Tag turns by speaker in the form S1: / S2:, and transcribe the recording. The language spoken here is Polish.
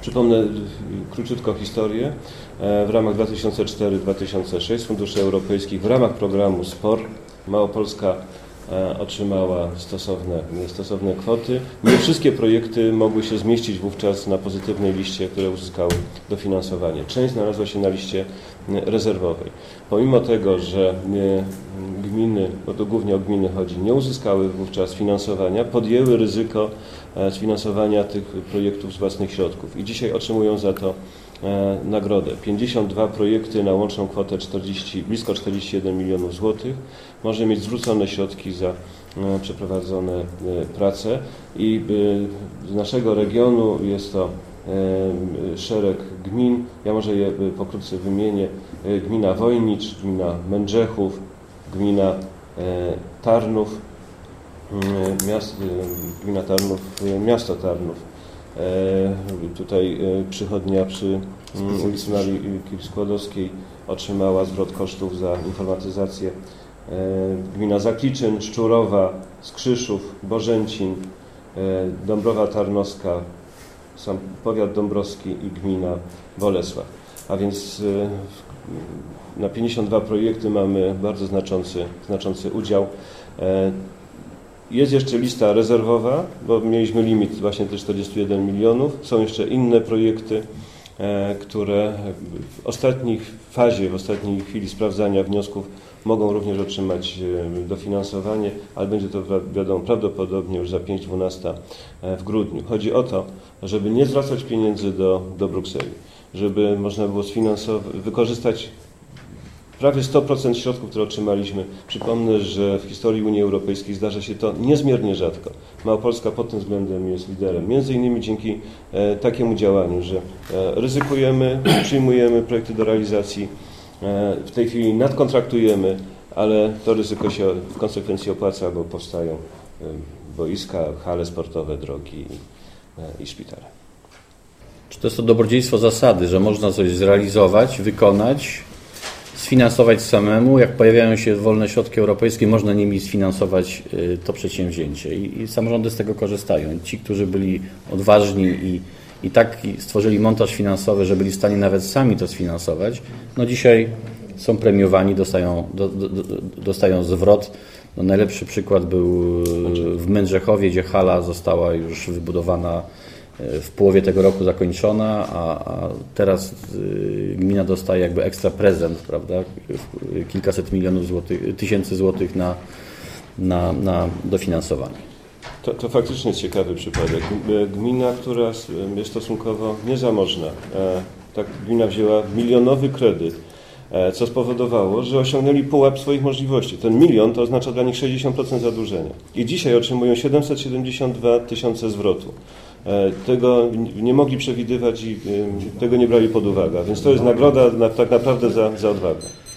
S1: Przypomnę króciutko historię. W ramach 2004-2006 funduszy europejskich w ramach programu SPOR Małopolska otrzymała stosowne kwoty. Nie wszystkie projekty mogły się zmieścić wówczas na pozytywnej liście, które uzyskały dofinansowanie. Część znalazła się na liście rezerwowej. Pomimo tego, że gminy, bo to głównie o gminy chodzi, nie uzyskały wówczas finansowania, podjęły ryzyko sfinansowania tych projektów z własnych środków i dzisiaj otrzymują za to nagrodę. 52 projekty na łączną kwotę blisko 41 milionów złotych może mieć zwrócone środki za przeprowadzone prace i z naszego regionu jest to szereg gmin. Ja może je pokrótce wymienię. Gmina Wojnicz, gmina Mędrzechów, gmina Tarnów, miasto Tarnów. Tutaj przychodnia przy ulicy Marii Skłodowskiej otrzymała zwrot kosztów za informatyzację. Gmina Zakliczyn, Szczurowa, Skrzyszów, Bożęcin, Dąbrowa Tarnowska, sam powiat dąbrowski i gmina Bolesław. A więc na 52 projekty mamy bardzo znaczący udział. Jest jeszcze lista rezerwowa, bo mieliśmy limit właśnie te 41 milionów. Są jeszcze inne projekty, które w ostatniej chwili sprawdzania wniosków mogą również otrzymać dofinansowanie, ale będzie to wiadomo prawdopodobnie już za 5/12 w grudniu. Chodzi o to, żeby nie zwracać pieniędzy do Brukseli, żeby można było wykorzystać prawie 100% środków, które otrzymaliśmy. Przypomnę, że w historii Unii Europejskiej zdarza się to niezmiernie rzadko. Małopolska pod tym względem jest liderem. Między innymi dzięki takiemu działaniu, że ryzykujemy, przyjmujemy projekty do realizacji, w tej chwili nadkontraktujemy, ale to ryzyko się w konsekwencji opłaca, bo powstają boiska, hale sportowe, drogi i szpitale.
S2: Czy to jest to dobrodziejstwo zasady, że można coś zrealizować, wykonać, sfinansować samemu, jak pojawiają się wolne środki europejskie, można nimi sfinansować to przedsięwzięcie i samorządy z tego korzystają. Ci, którzy byli odważni i tak stworzyli montaż finansowy, że byli w stanie nawet sami to sfinansować, no dzisiaj są premiowani, dostają zwrot. No najlepszy przykład był w Mędrzechowie, gdzie hala została już wybudowana w połowie tego roku zakończona, a teraz gmina dostaje jakby ekstra prezent, prawda? Kilkaset milionów tysięcy złotych na dofinansowanie.
S1: To faktycznie jest ciekawy przypadek. Gmina, która jest stosunkowo niezamożna, tak gmina wzięła milionowy kredyt, co spowodowało, że osiągnęli pułap swoich możliwości. Ten milion to oznacza dla nich 60% zadłużenia. I dzisiaj otrzymują 772 tysiące zwrotu. Tego nie mogli przewidywać i tego nie brali pod uwagę. Więc to jest nagroda tak naprawdę za odwagę.